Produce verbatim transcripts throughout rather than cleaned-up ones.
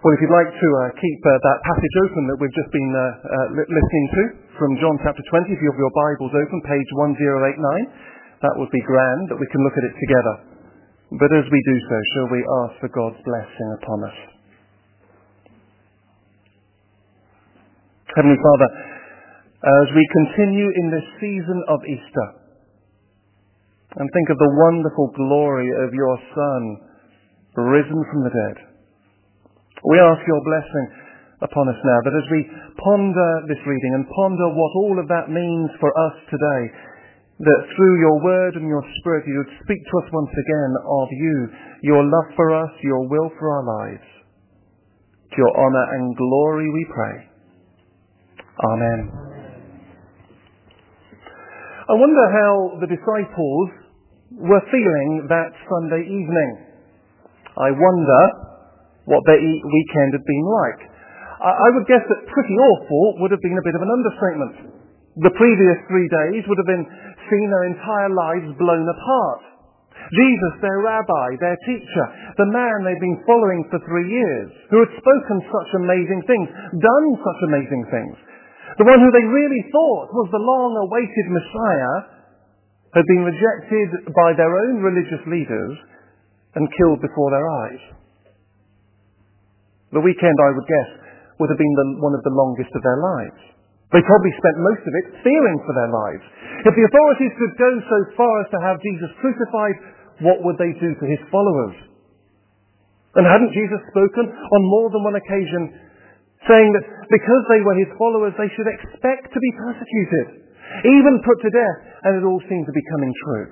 Well, if you'd like to uh, keep uh, that passage open that we've just been uh, uh, li- listening to from John chapter twenty, if you have your Bibles open, page one oh eight nine, that would be grand that we can look at it together. But as we do so, shall we ask for God's blessing upon us? Heavenly Father, as we continue in this season of Easter and think of the wonderful glory of your Son risen from the dead, we ask your blessing upon us now, that as we ponder this reading and ponder what all of that means for us today, that through your word and your spirit you would speak to us once again of you, your love for us, your will for our lives. To your honour and glory we pray. Amen. I wonder how the disciples were feeling that Sunday evening. I wonder what their weekend had been like. I would guess that pretty awful would have been a bit of an understatement. The previous three days would have been seen their entire lives blown apart. Jesus, their rabbi, their teacher, the man they'd been following for three years, who had spoken such amazing things, done such amazing things, the one who they really thought was the long-awaited Messiah, had been rejected by their own religious leaders and killed before their eyes. The weekend, I would guess, would have been the, one of the longest of their lives. They probably spent most of it fearing for their lives. If the authorities could go so far as to have Jesus crucified, what would they do to his followers? And hadn't Jesus spoken on more than one occasion, saying that because they were his followers, they should expect to be persecuted, even put to death, and it all seemed to be coming true.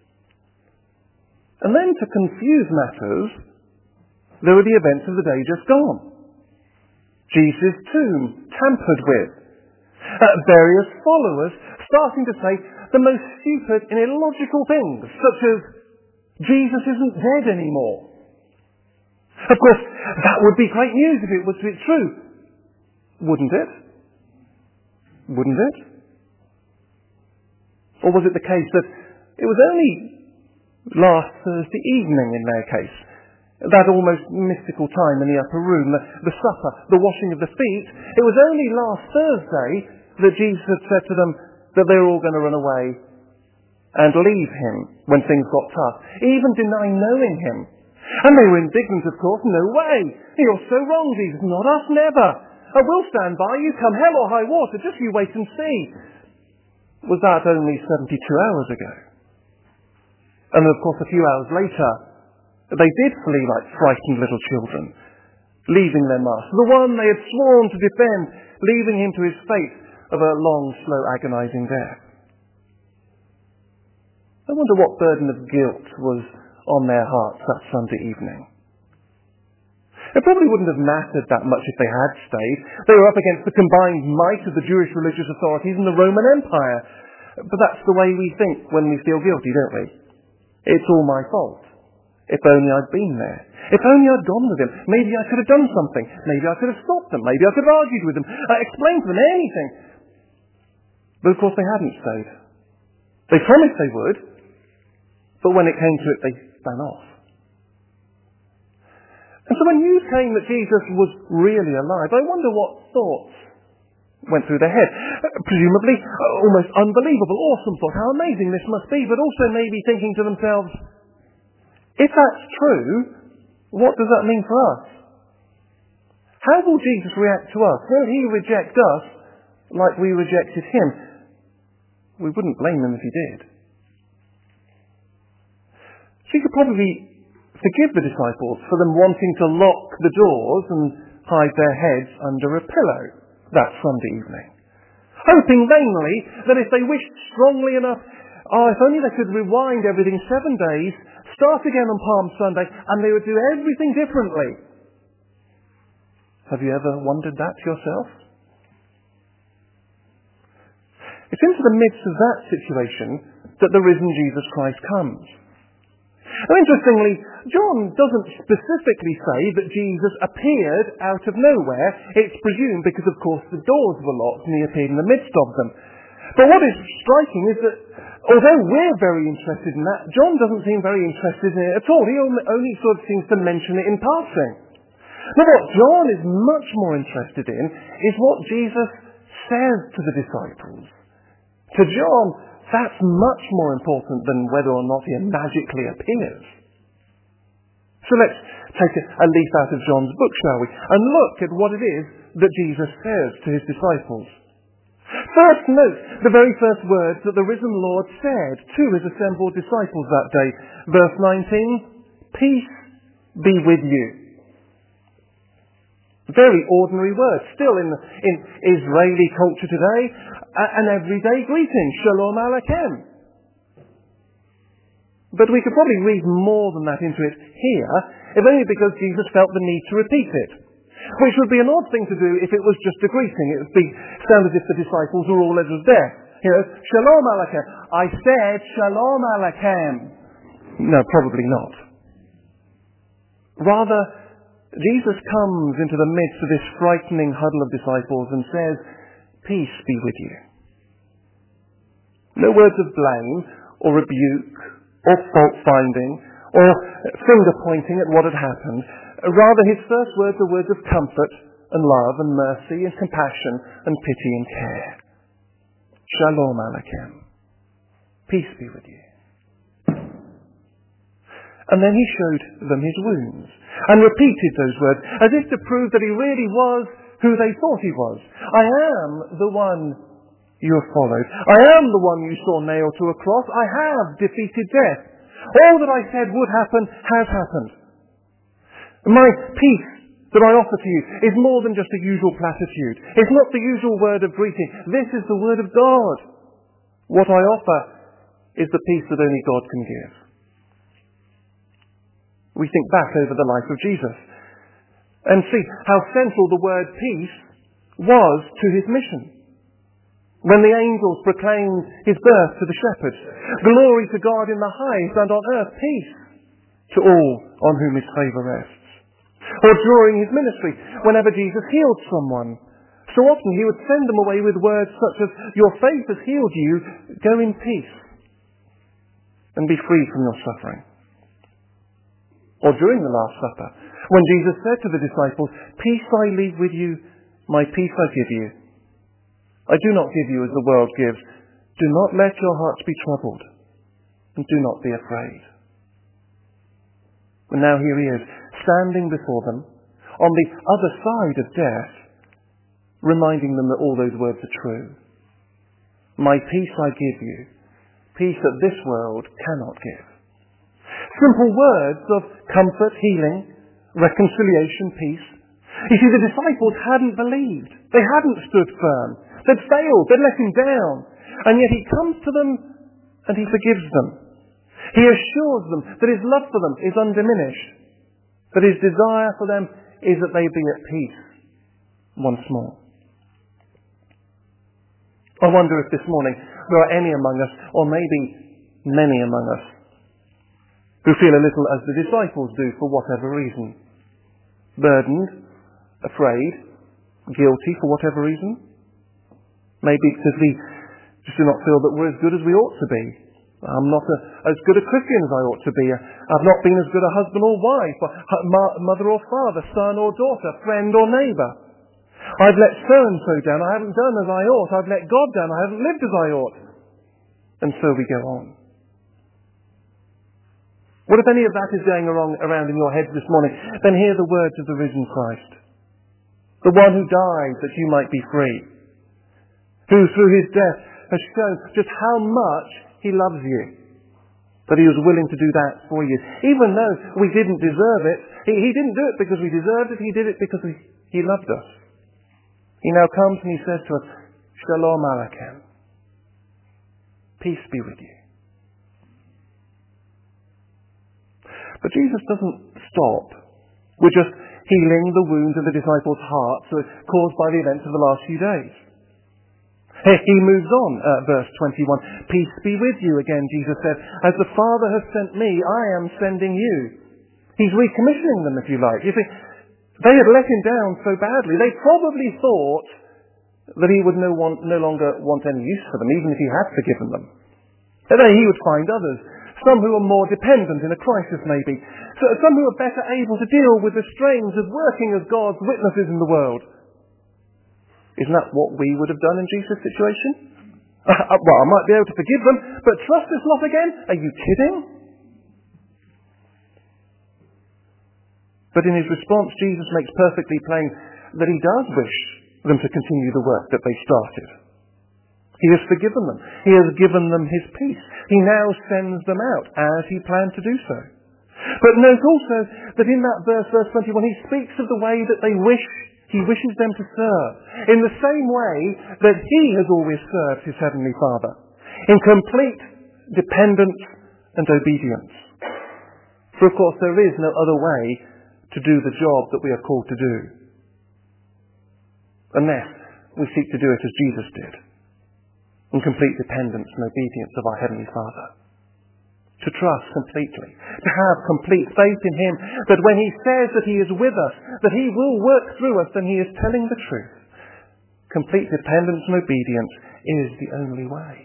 And then to confuse matters, there were the events of the day just gone. Jesus' tomb tampered with. Uh, various followers starting to say the most stupid and illogical things, such as, Jesus isn't dead anymore. Of course, that would be great news if it was true. Wouldn't it? Wouldn't it? Or was it the case that it was only last Thursday evening in their case, that almost mystical time in the upper room, the, the supper, the washing of the feet, it was only last Thursday that Jesus had said to them that they were all going to run away and leave him when things got tough, even deny knowing him. And they were indignant, of course. No way! You're so wrong, Jesus. Not us, never. I will stand by you, come hell or high water. Just you wait and see. Was that only seventy-two hours ago? And of course, a few hours later, they did flee like frightened little children, leaving their master, the one they had sworn to defend, leaving him to his fate of a long, slow, agonizing death. I wonder what burden of guilt was on their hearts that Sunday evening. It probably wouldn't have mattered that much if they had stayed. They were up against the combined might of the Jewish religious authorities and the Roman Empire. But that's the way we think when we feel guilty, don't we? It's all my fault. If only I'd been there. If only I'd gone with him. Maybe I could have done something. Maybe I could have stopped them. Maybe I could have argued with them. Uh, explained to them anything. But of course they hadn't stayed. They promised they would. But when it came to it, they ran off. And so when news came that Jesus was really alive, I wonder what thoughts went through their head. Uh, presumably, uh, almost unbelievable, awesome thought. How amazing this must be. But also maybe thinking to themselves, if that's true, what does that mean for us? How will Jesus react to us? Will he reject us like we rejected him? We wouldn't blame him if he did. So you could probably forgive the disciples for them wanting to lock the doors and hide their heads under a pillow that Sunday evening, hoping vainly that if they wished strongly enough, oh, if only they could rewind everything seven days, start again on Palm Sunday, and they would do everything differently. Have you ever wondered that yourself? It's into the midst of that situation that the risen Jesus Christ comes. Now, interestingly, John doesn't specifically say that Jesus appeared out of nowhere. It's presumed because, of course, the doors were locked and he appeared in the midst of them. But what is striking is that, although we're very interested in that, John doesn't seem very interested in it at all. He only sort of seems to mention it in passing. Now what John is much more interested in is what Jesus says to the disciples. To John, that's much more important than whether or not he magically appears. So let's take a, a leaf out of John's book, shall we, and look at what it is that Jesus says to his disciples. First, note the very first words that the risen Lord said to his assembled disciples that day. Verse nineteen, peace be with you. Very ordinary words, still in, in Israeli culture today, an everyday greeting, Shalom Aleichem. But we could probably read more than that into it here, if only because Jesus felt the need to repeat it. Which would be an odd thing to do if it was just a greeting. It would be, sound as if the disciples were all as deaf. You know, Shalom Aleichem. I said Shalom Aleichem. No, probably not. Rather, Jesus comes into the midst of this frightening huddle of disciples and says, peace be with you. No words of blame or rebuke or fault-finding or finger-pointing at what had happened. Rather, his first words are words of comfort and love and mercy and compassion and pity and care. Shalom Aleichem. Peace be with you. And then he showed them his wounds and repeated those words as if to prove that he really was who they thought he was. I am the one you have followed. I am the one you saw nailed to a cross. I have defeated death. All that I said would happen has happened. My peace that I offer to you is more than just a usual platitude. It's not the usual word of greeting. This is the word of God. What I offer is the peace that only God can give. We think back over the life of Jesus and see how central the word peace was to his mission. When the angels proclaimed his birth to the shepherds, glory to God in the highest, and on earth peace to all on whom his favour rests. Or during his ministry, whenever Jesus healed someone, so often he would send them away with words such as, your faith has healed you, go in peace and be free from your suffering. Or during the Last Supper, when Jesus said to the disciples, peace I leave with you, my peace I give you. I do not give you as the world gives. Do not let your hearts be troubled, and do not be afraid. And now here he is, standing before them, on the other side of death, reminding them that all those words are true. My peace I give you, peace that this world cannot give. Simple words of comfort, healing, reconciliation, peace. You see, the disciples hadn't believed. They hadn't stood firm. They'd failed. They'd let him down. And yet he comes to them and he forgives them. He assures them that his love for them is undiminished. That his desire for them is that they be at peace once more. I wonder if this morning there are any among us, or maybe many among us, who feel a little as the disciples do for whatever reason. Burdened, afraid, guilty for whatever reason. Maybe because we just do not feel that we're as good as we ought to be. I'm not a, as good a Christian as I ought to be. I've not been as good a husband or wife, or mother or father, son or daughter, friend or neighbour. I've let so-and-so down. I haven't done as I ought. I've let God down. I haven't lived as I ought. And so we go on. What if any of that is going around in your heads this morning? Then hear the words of the risen Christ. The one who died that you might be free. Who through his death has shown just how much he loves you. That he was willing to do that for you. Even though we didn't deserve it. He, he didn't do it because we deserved it. He did it because he, he loved us. He now comes and he says to us, Shalom Aleichem. Peace be with you. But Jesus doesn't stop with just healing the wounds of the disciples' hearts caused by the events of the last few days. He moves on, uh, verse twenty-one. Peace be with you, again Jesus said. As the Father has sent me, I am sending you. He's recommissioning them, if you like. You see, they had let him down so badly, they probably thought that he would no, want, no longer want any use for them, even if he had forgiven them. And then he would find others, some who are more dependent in a crisis maybe, so some who are better able to deal with the strains of working as God's witnesses in the world. Isn't that what we would have done in Jesus' situation? Uh, well, I might be able to forgive them, but trust this lot again? Are you kidding? But in his response, Jesus makes perfectly plain that he does wish them to continue the work that they started. He has forgiven them. He has given them his peace. He now sends them out as he planned to do so. But note also that in that verse, verse twenty-one, he speaks of the way that they wish, he wishes them to serve, in the same way that he has always served his heavenly Father, in complete dependence and obedience. For of course there is no other way to do the job that we are called to do, unless we seek to do it as Jesus did, in complete dependence and obedience of our Heavenly Father. To trust completely, to have complete faith in him, that when he says that he is with us, that he will work through us, then he is telling the truth. Complete dependence and obedience is the only way.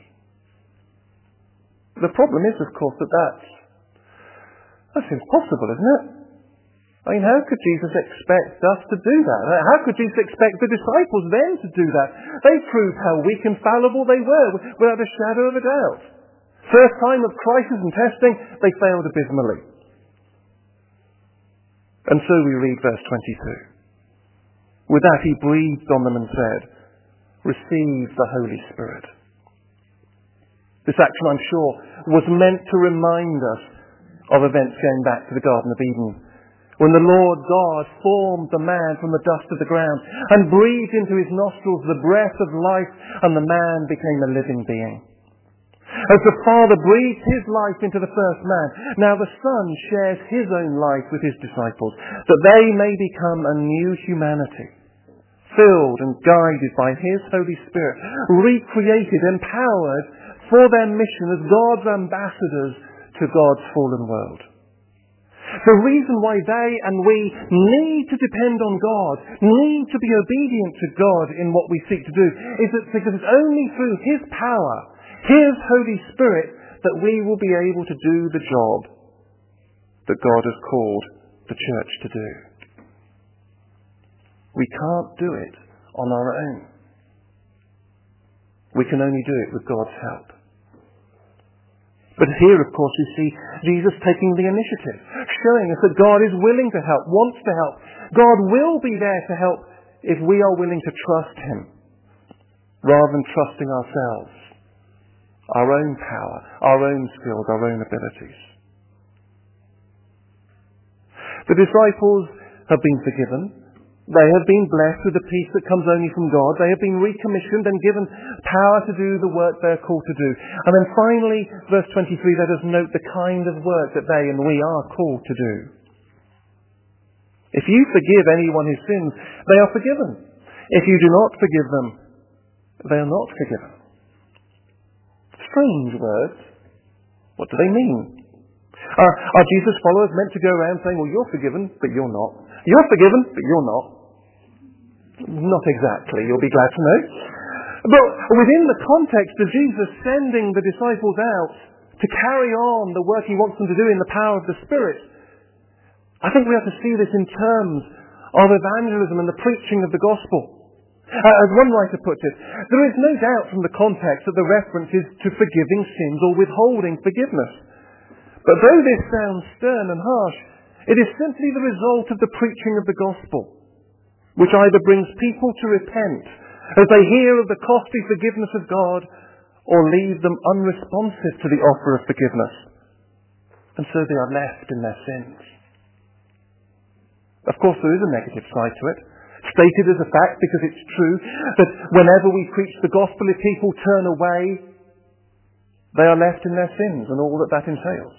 The problem is, of course, that that's, that's impossible, isn't it? I mean, how could Jesus expect us to do that? How could Jesus expect the disciples then to do that? They proved how weak and fallible they were, without a shadow of a doubt. First time of crisis and testing, they failed abysmally. And so we read verse twenty-two. With that he breathed on them and said, receive the Holy Spirit. This action, I'm sure, was meant to remind us of events going back to the Garden of Eden, when the Lord God formed the man from the dust of the ground and breathed into his nostrils the breath of life, and the man became a living being. As the Father breathed his life into the first man, now the Son shares his own life with his disciples, that they may become a new humanity, filled and guided by his Holy Spirit, recreated, empowered for their mission as God's ambassadors to God's fallen world. The reason why they and we need to depend on God, need to be obedient to God in what we seek to do, is that because it's only through his power, his Holy Spirit, that we will be able to do the job that God has called the church to do. We can't do it on our own. We can only do it with God's help. But here, of course, we see Jesus taking the initiative, showing us that God is willing to help, wants to help. God will be there to help if we are willing to trust him, rather than trusting ourselves, our own power, our own skills, our own abilities. The disciples have been forgiven. They have been blessed with the peace that comes only from God. They have been recommissioned and given power to do the work they're called to do. And then finally, verse twenty-three, let us note the kind of work that they and we are called to do. If you forgive anyone his sins, they are forgiven. If you do not forgive them, they are not forgiven. Strange words. What do they mean? Are, are Jesus' followers meant to go around saying, well, you're forgiven, but you're not. You're forgiven, but you're not. Not exactly, you'll be glad to know. But within the context of Jesus sending the disciples out to carry on the work he wants them to do in the power of the Spirit, I think we have to see this in terms of evangelism and the preaching of the gospel. Uh, as one writer puts it, there is no doubt from the context that the reference is to forgiving sins or withholding forgiveness. But though this sounds stern and harsh, it is simply the result of the preaching of the gospel, which either brings people to repent as they hear of the costly forgiveness of God, or leave them unresponsive to the offer of forgiveness, and so they are left in their sins. Of course, there is a negative side to it, stated as a fact because it's true that whenever we preach the gospel, if people turn away, they are left in their sins and all that that entails.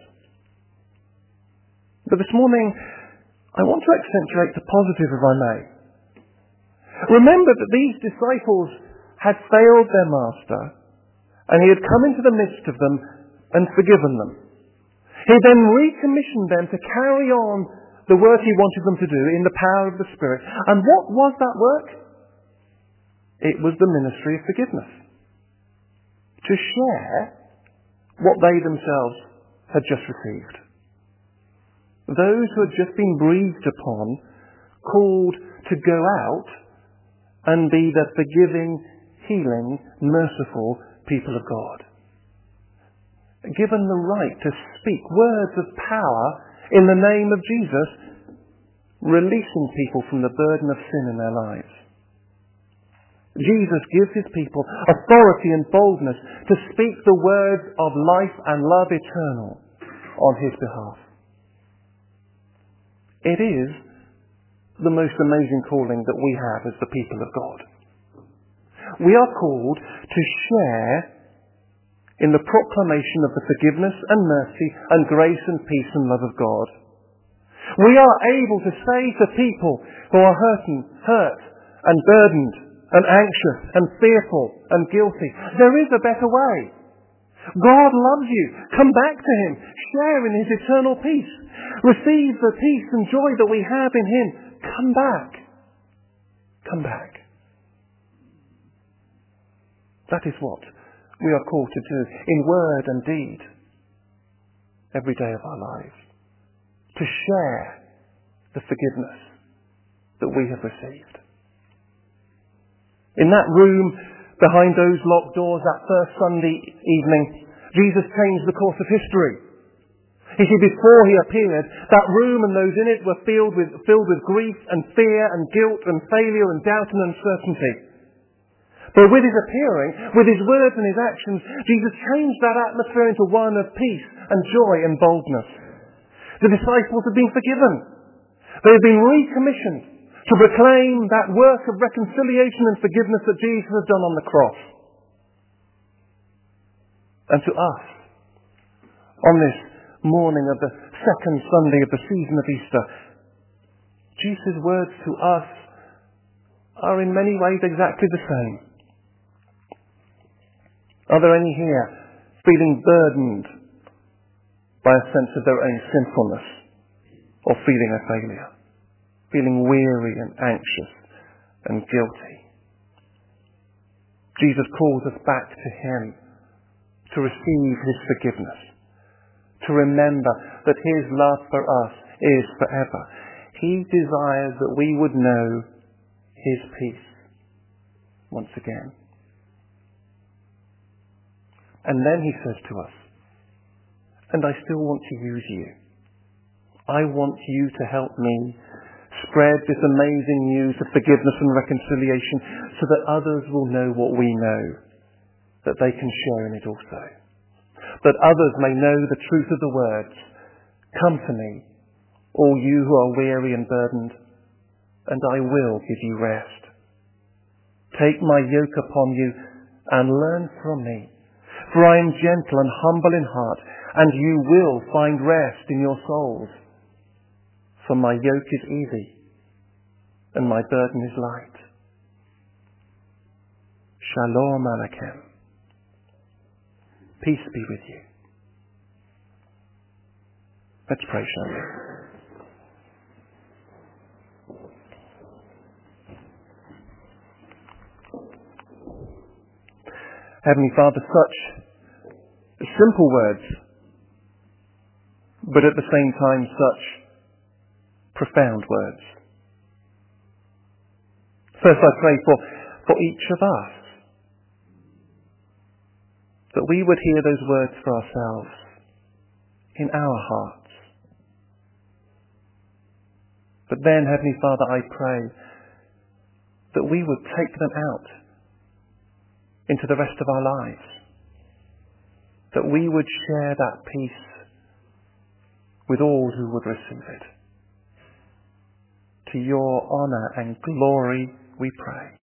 But this morning, I want to accentuate the positive, if I may. Remember that these disciples had failed their master, and he had come into the midst of them and forgiven them. He then recommissioned them to carry on the work he wanted them to do in the power of the Spirit. And what was that work? It was the ministry of forgiveness. To share what they themselves had just received. Those who had just been breathed upon, called to go out and be the forgiving, healing, merciful people of God. Given the right to speak words of power in the name of Jesus, releasing people from the burden of sin in their lives. Jesus gives his people authority and boldness to speak the words of life and love eternal on his behalf. It is the most amazing calling that we have as the people of God. We are called to share in the proclamation of the forgiveness and mercy and grace and peace and love of God. We are able to say to people who are hurting, hurt and burdened and anxious and fearful and guilty, there is a better way. God loves you. Come back to him. Share in his eternal peace. Receive the peace and joy that we have in him. Come back. Come back. That is what we are called to do in word and deed every day of our lives. To share the forgiveness that we have received. In that room behind those locked doors that first Sunday evening, Jesus changed the course of history. You see, before he appeared, that room and those in it were filled with, filled with grief and fear and guilt and failure and doubt and uncertainty. But with his appearing, with his words and his actions, Jesus changed that atmosphere into one of peace and joy and boldness. The disciples had been forgiven. They had been recommissioned to proclaim that work of reconciliation and forgiveness that Jesus had done on the cross. And to us, on this morning of the second Sunday of the season of Easter, Jesus' words to us are in many ways exactly the same. Are there any here feeling burdened by a sense of their own sinfulness or feeling a failure? Feeling weary and anxious and guilty? Jesus calls us back to him to receive his forgiveness, to remember that his love for us is forever. He desires that we would know his peace once again. And then he says to us, and I still want to use you. I want you to help me spread this amazing news of forgiveness and reconciliation so that others will know what we know, that they can share in it also. That others may know the truth of the words, come to me, all you who are weary and burdened, and I will give you rest. Take my yoke upon you and learn from me, for I am gentle and humble in heart, and you will find rest in your souls. For my yoke is easy, and my burden is light. Shalom Aleichem. Peace be with you. Let's pray, shall we? Heavenly Father, such simple words, but at the same time such profound words. First I pray for, for each of us, that we would hear those words for ourselves in our hearts. But then, Heavenly Father, I pray that we would take them out into the rest of our lives. That we would share that peace with all who would receive it. To your honour and glory we pray.